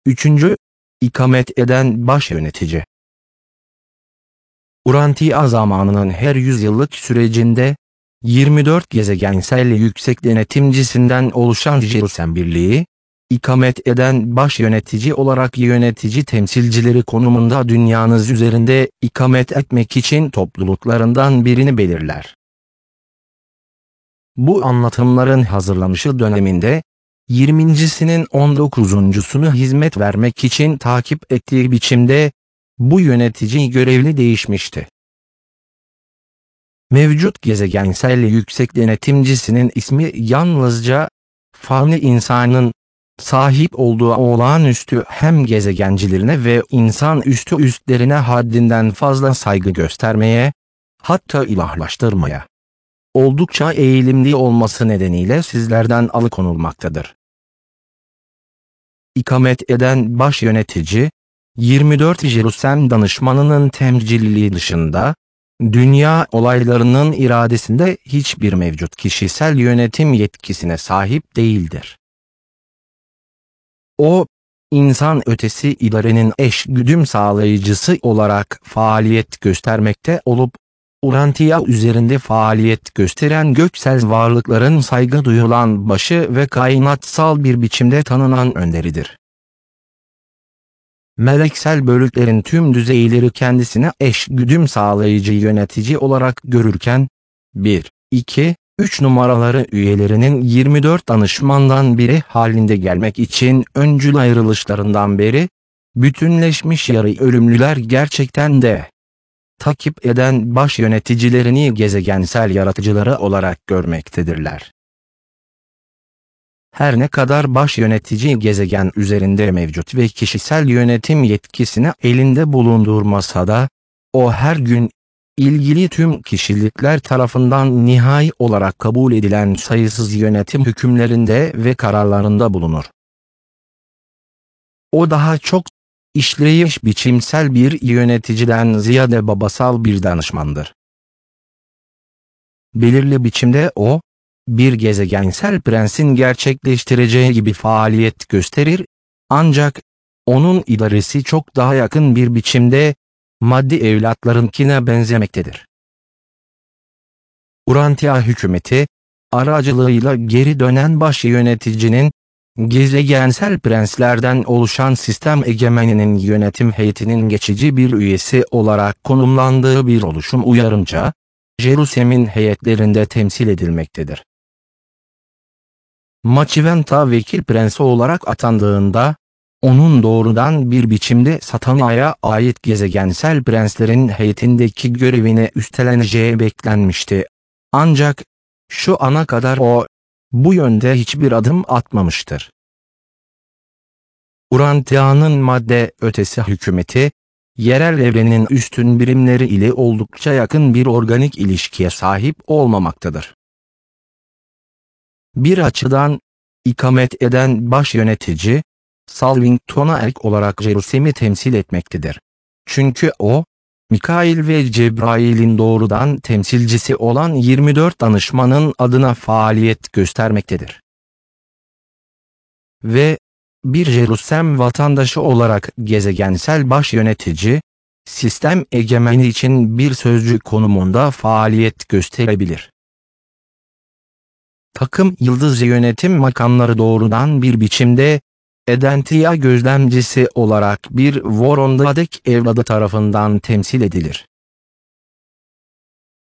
3. İkamet eden baş yönetici. Urantia zamanının her yüzyıllık sürecinde 24 gezegensel yüksek denetimcisinden oluşan Jerusalem Birliği, ikamet eden baş yönetici olarak yönetici temsilcileri konumunda dünyanız üzerinde ikamet etmek için topluluklarından birini belirler. Bu anlatımların hazırlanışı döneminde 20'sinin 19'uncusunu hizmet vermek için takip ettiği biçimde bu yönetici görevli değişmişti. Mevcut gezegensel yüksek denetimcisinin ismi yalnızca fani insanın sahip olduğu olağanüstü hem gezegencilerine ve insanüstü üstlerine haddinden fazla saygı göstermeye, hatta ilahlaştırmaya oldukça eğilimli olması nedeniyle sizlerden alıkonulmaktadır. İkamet eden baş yönetici, 24 Jerusalem danışmanının temcilliği dışında, dünya olaylarının iradesinde hiçbir mevcut kişisel yönetim yetkisine sahip değildir. O, insan ötesi idarenin eşgüdüm sağlayıcısı olarak faaliyet göstermekte olup, Urantia üzerinde faaliyet gösteren göksel varlıkların saygı duyulan başı ve kainatsal bir biçimde tanınan önderidir. Meleksel bölüklerin tüm düzeyleri kendisine eşgüdüm sağlayıcı yönetici olarak görürken, 1, 2, 3 numaraları üyelerinin 24 danışmandan biri halinde gelmek için öncül ayrılışlarından beri, bütünleşmiş yarı ölümlüler gerçekten de takip eden baş yöneticilerini gezegensel yaratıcıları olarak görmektedirler. Her ne kadar baş yönetici gezegen üzerinde mevcut ve kişisel yönetim yetkisini elinde bulundurmasa da, o her gün ilgili tüm kişilikler tarafından nihai olarak kabul edilen sayısız yönetim hükümlerinde ve kararlarında bulunur. O daha çok işleyiş biçimsel bir yöneticiden ziyade babasal bir danışmandır. Belirli biçimde o, bir gezegensel prensin gerçekleştireceği gibi faaliyet gösterir, ancak onun idaresi çok daha yakın bir biçimde maddi evlatlarınkine benzemektedir. Urantia hükümeti, aracılığıyla geri dönen baş yöneticinin, gezegensel prenslerden oluşan sistem egemeninin yönetim heyetinin geçici bir üyesi olarak konumlandığı bir oluşum uyarınca, Jerusalem'in heyetlerinde temsil edilmektedir. Maçiventa vekil prensi olarak atandığında, onun doğrudan bir biçimde Satana'ya ait gezegensel prenslerin heyetindeki görevini üstleneceği beklenmişti. Ancak, şu ana kadar o, bu yönde hiçbir adım atmamıştır. Urantia'nın madde ötesi hükümeti, yerel evrenin üstün birimleri ile oldukça yakın bir organik ilişkiye sahip olmamaktadır. Bir açıdan, ikamet eden baş yönetici, Salvington'a ek olarak Jerusalem'i temsil etmektedir. Çünkü o, Mikail ve Cebrail'in doğrudan temsilcisi olan 24 danışmanın adına faaliyet göstermektedir. Ve, bir Jerusalem vatandaşı olarak gezegensel baş yönetici, sistem egemeni için bir sözcü konumunda faaliyet gösterebilir. Takım yıldızca yönetim makamları doğrudan bir biçimde, Edentia gözlemcisi olarak bir Vorondadek evladı tarafından temsil edilir.